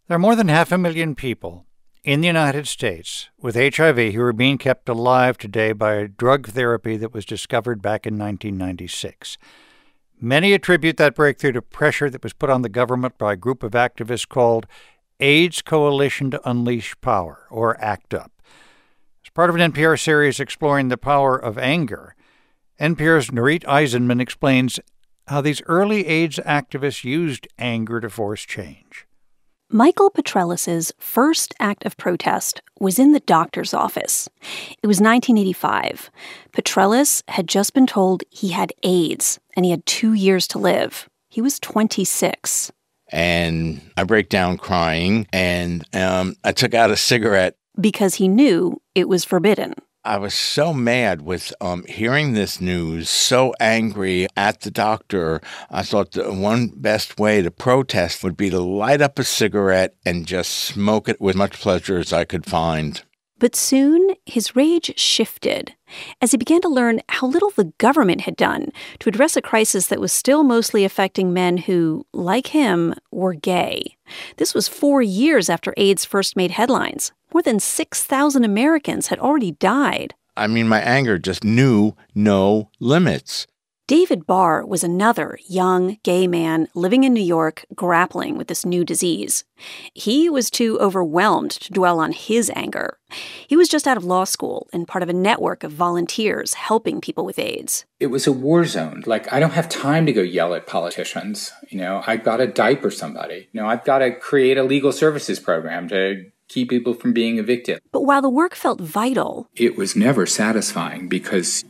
There are more than 500,000 people in the United States with HIV who are being kept alive today by a drug therapy that was discovered back in 1996. Many attribute that breakthrough to pressure that was put on the government by a group of activists called AIDS Coalition to Unleash Power, or ACT UP. As part of an NPR series exploring the power of anger, NPR's Nurith Aizenman explains how these early AIDS activists used anger to force change. Michael Petrelis' first act of protest was in the doctor's office. It was 1985. Petrelis had just been told he had AIDS, and he had 2 years to live. He was 26. And I break down crying, and I took out a cigarette. Because he knew it was forbidden. I was so mad with hearing this news, so angry at the doctor. I thought the one best way to protest would be to light up a cigarette and just smoke it with much pleasure as I could find. But soon, his rage shifted as he began to learn how little the government had done to address a crisis that was still mostly affecting men who, like him, were gay. This was 4 years after AIDS first made headlines. More than 6,000 Americans had already died. I mean, my anger just knew no limits. David Barr was another young, gay man living in New York grappling with this new disease. He was too overwhelmed to dwell on his anger. He was just out of law school and part of a network of volunteers helping people with AIDS. It was a war zone. I don't have time to go yell at politicians. I've got to diaper somebody. I've got to create a legal services program to keep people from being evicted. But while the work felt vital, it was never satisfying because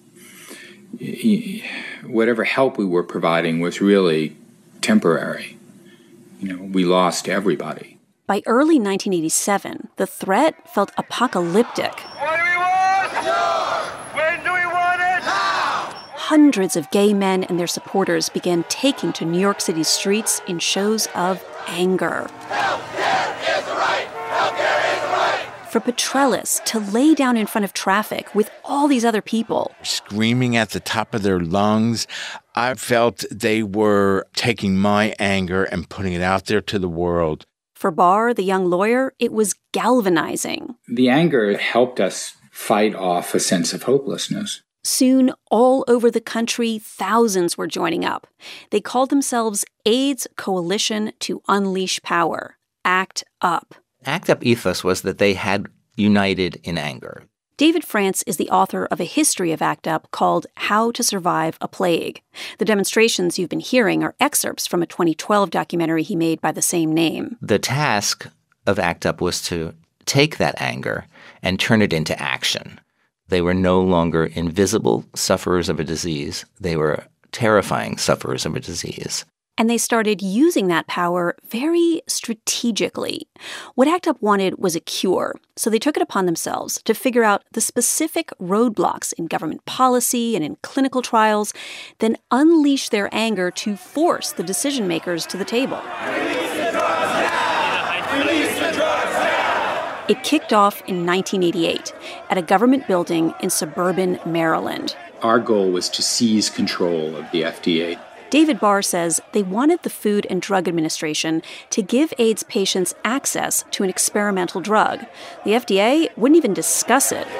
whatever help we were providing was really temporary. We lost everybody. By early 1987, the threat felt apocalyptic. What do we want? No! When do we want it? Now! Hundreds of gay men and their supporters began taking to New York City's streets in shows of anger. Healthcare is the right! Healthcare is the right! For Petrelis to lay down in front of traffic with all these other people, screaming at the top of their lungs, I felt they were taking my anger and putting it out there to the world. For Barr, the young lawyer, it was galvanizing. The anger helped us fight off a sense of hopelessness. Soon, all over the country, thousands were joining up. They called themselves AIDS Coalition to Unleash Power, ACT UP. ACT UP ethos was that they had united in anger. David France is the author of a history of ACT UP called How to Survive a Plague. The demonstrations you've been hearing are excerpts from a 2012 documentary he made by the same name. The task of ACT UP was to take that anger and turn it into action. They were no longer invisible sufferers of a disease. They were terrifying sufferers of a disease. And they started using that power very strategically. What ACT UP wanted was a cure, so they took it upon themselves to figure out the specific roadblocks in government policy and in clinical trials, then unleash their anger to force the decision makers to the table. Release the drugs now! Release the drugs now! It kicked off in 1988 at a government building in suburban Maryland. Our goal was to seize control of the FDA. David Barr says they wanted the Food and Drug Administration to give AIDS patients access to an experimental drug. The FDA wouldn't even discuss it.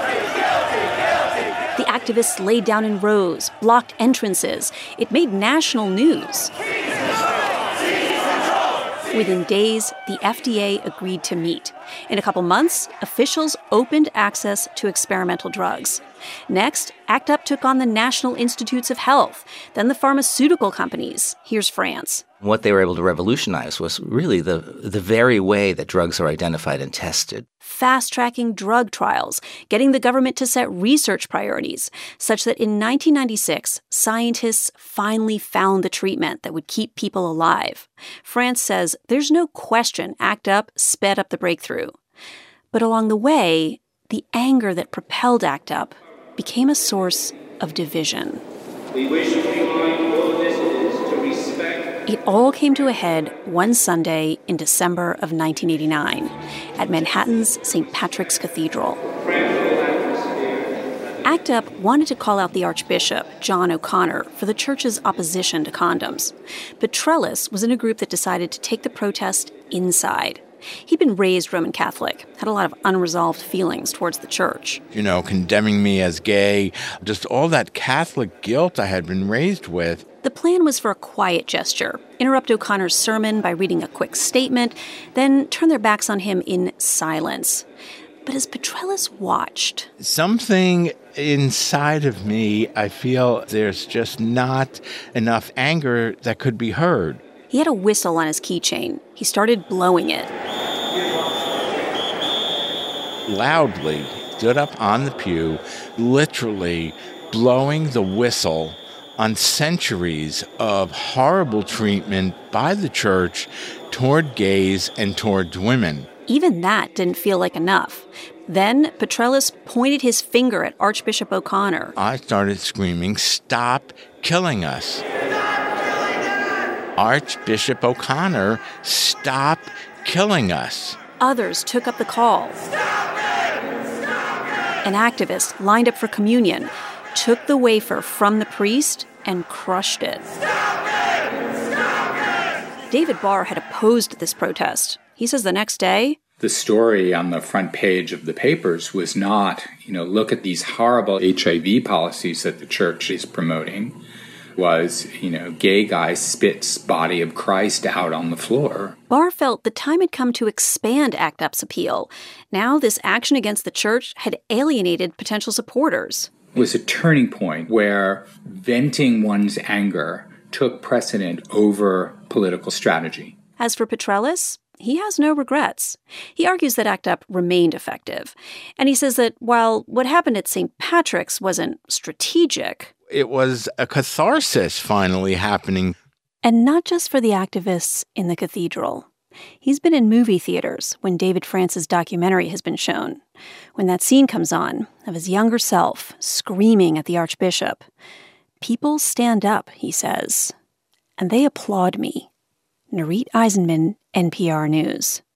The activists laid down in rows, blocked entrances. It made national news. Within days, the FDA agreed to meet. In a couple months, officials opened access to experimental drugs. Next, ACT UP took on the National Institutes of Health, then the pharmaceutical companies. Here's France. What they were able to revolutionize was really the very way that drugs are identified and tested. Fast-tracking drug trials, getting the government to set research priorities, such that in 1996, scientists finally found the treatment that would keep people alive. France says there's no question ACT UP sped up the breakthrough. But along the way, the anger that propelled ACT UP became a source of division. We wish to remind all listeners to respect. It all came to a head one Sunday in December of 1989 at Manhattan's St. Patrick's Cathedral. ACT UP wanted to call out the Archbishop, John O'Connor, for the church's opposition to condoms. Petrellis was in a group that decided to take the protest inside. He'd been raised Roman Catholic, had a lot of unresolved feelings towards the church. Condemning me as gay, just all that Catholic guilt I had been raised with. The plan was for a quiet gesture, interrupt O'Connor's sermon by reading a quick statement, then turn their backs on him in silence. But as Petrellis watched, something inside of me, I feel there's just not enough anger that could be heard. He had a whistle on his keychain. He started blowing it. Loudly, stood up on the pew, literally blowing the whistle on centuries of horrible treatment by the church toward gays and towards women. Even that didn't feel like enough. Then Petrellis pointed his finger at Archbishop O'Connor. I started screaming, "Stop killing us! Archbishop O'Connor, stop killing us!" Others took up the call. An activist lined up for communion, took the wafer from the priest and crushed it. David Barr had opposed this protest. He says the next day, the story on the front page of the papers was not, look at these horrible HIV policies that the church is promoting. Was, gay guy spits body of Christ out on the floor. Barr felt the time had come to expand ACT UP's appeal. Now this action against the church had alienated potential supporters. It was a turning point where venting one's anger took precedent over political strategy. As for Petrellis, he has no regrets. He argues that ACT UP remained effective. And he says that while what happened at St. Patrick's wasn't strategic, it was a catharsis finally happening. And not just for the activists in the cathedral. He's been in movie theaters when David France's documentary has been shown. When that scene comes on of his younger self screaming at the Archbishop, people stand up, he says, and they applaud me. Narit Eisenman, NPR News.